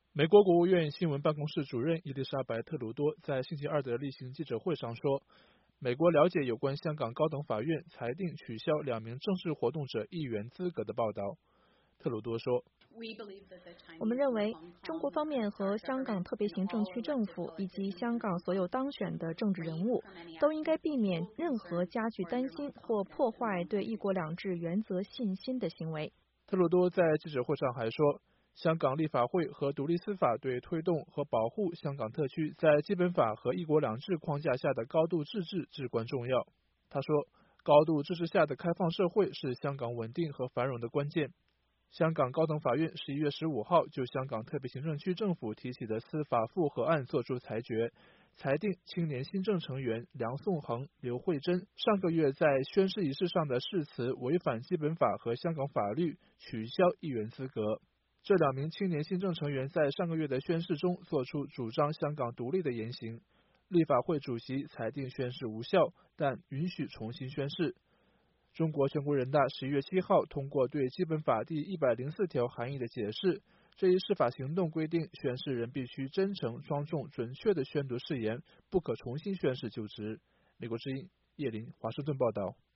美国国务院新闻办公室主任伊丽莎白·特鲁多在星期二的例行记者会上说，美国了解有关香港高等法院裁定取消2名政治活动者议员资格的报道。特鲁多说， 我们认为，中国方面和香港特别行政区政府以及香港所有当选的政治人物，都应该避免任何加剧担心或破坏对一国两制原则信心的行为。 特鲁多在记者会上还说，香港立法会和独立司法对推动和保护香港特区在基本法和一国两制框架下的高度自治至关重要。他说，高度自治下的开放社会是香港稳定和繁荣的关键。香港高等法院11月15号就香港特别行政区政府提起的司法复核案作出裁决，裁定青年新政成员梁颂恒、刘慧珍上个月在宣誓仪式上的誓词违反基本法和香港法律，取消议员资格。这2名青年新政成员在上个月的宣誓中做出主张香港独立的言行，立法会主席裁定宣誓无效，但允许重新宣誓。中国全国人大11月7号通过对基本法第104条含义的解释，这一释法行动规定，宣誓人必须真诚、庄重、准确地宣读誓言，不可重新宣誓就职。美国之音叶林华盛顿报道。